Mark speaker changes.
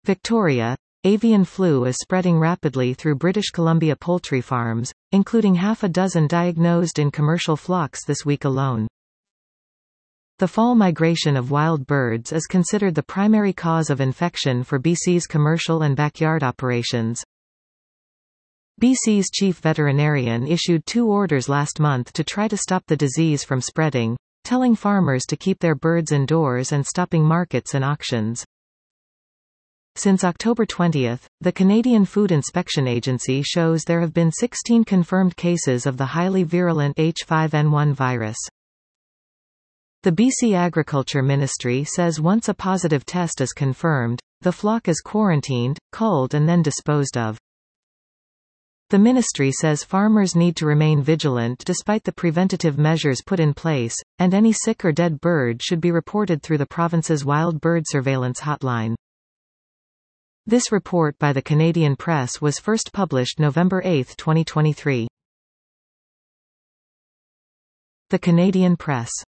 Speaker 1: Victoria. Avian flu is spreading rapidly through British Columbia poultry farms, including half a dozen diagnosed in commercial flocks this week alone. The fall migration of wild birds is considered the primary cause of infection for BC's commercial and backyard operations. BC's chief veterinarian issued 2 orders last month to try to stop the disease from spreading, telling farmers to keep their birds indoors and stopping markets and auctions. Since October 20, the Canadian Food Inspection Agency shows there have been 16 confirmed cases of the highly virulent H5N1 virus. The BC Agriculture Ministry says once a positive test is confirmed, the flock is quarantined, culled and then disposed of. The ministry says farmers need to remain vigilant despite the preventative measures put in place, and any sick or dead bird should be reported through the province's wild bird surveillance hotline. This report by the Canadian Press was first published November 8, 2023. The Canadian Press.